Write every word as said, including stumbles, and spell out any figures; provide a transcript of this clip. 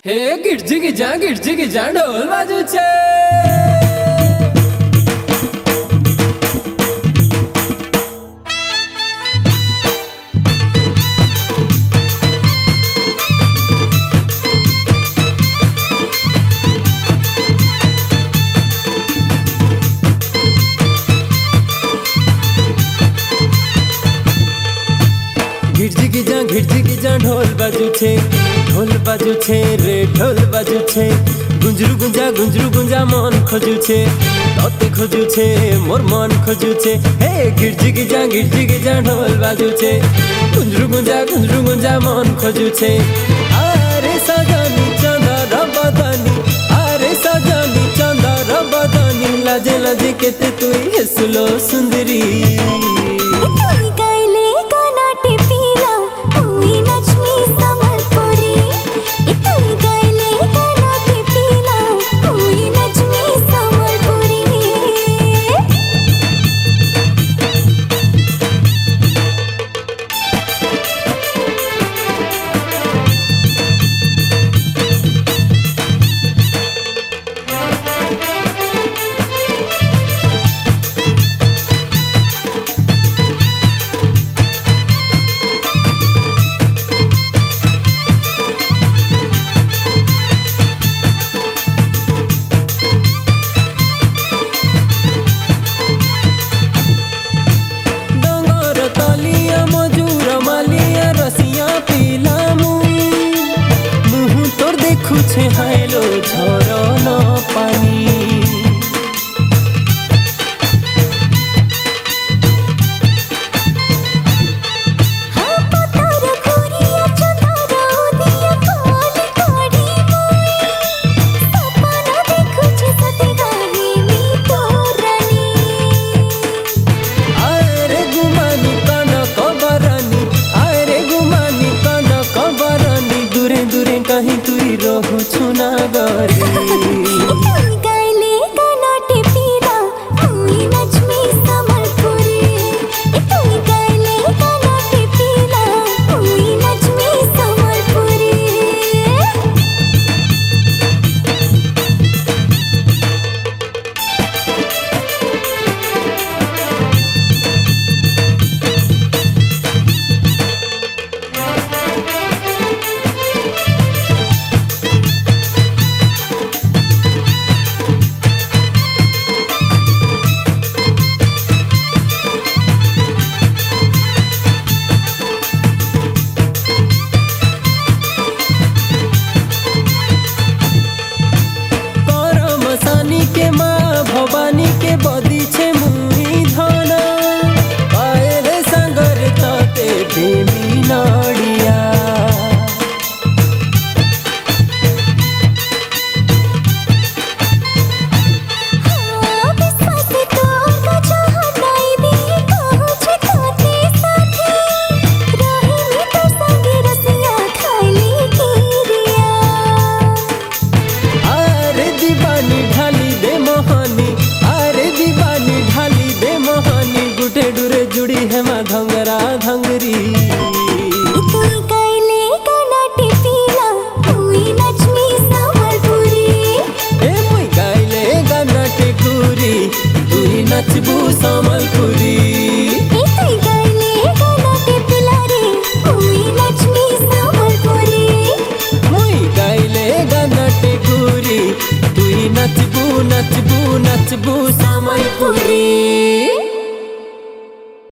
हे गिरजी गिजा गिरजी गिजा ढोल बाजू छे। घिरजी गिजा घिरजी गिजा ढोल बाजू छे, ढोल बाजू छे रे ढोल बाजू छे। गुंजरू गुंजा गुंजरू गुंजा मन खोजू छे, तोते खोजू छे मोर मन खोजू छे। हे घिरजी गिजा घिरजी गिजा ढोल बाजू छे, गुंजरू गुंजा गुंजरू गुंजा मन खोजू छे। आरे सजनी चंदा रबदानी, आरे सजनी चंदा रबदानी, लाजे लाजे केते तुई हेसलो सुंदरी। छे हायलो झरो न पानी, कहीं तुई रहू छुना गरी। के माँ भवानी के बदी छे मुई धना, पायरे संगर ताते बेमी नड़िया। जुड़ी है माँ धंगरा धंगरी। नचबू समलपुरी, मुई गाइले गाना टेकुरी, तुई नचबू नचबू नचबू समलपुरी।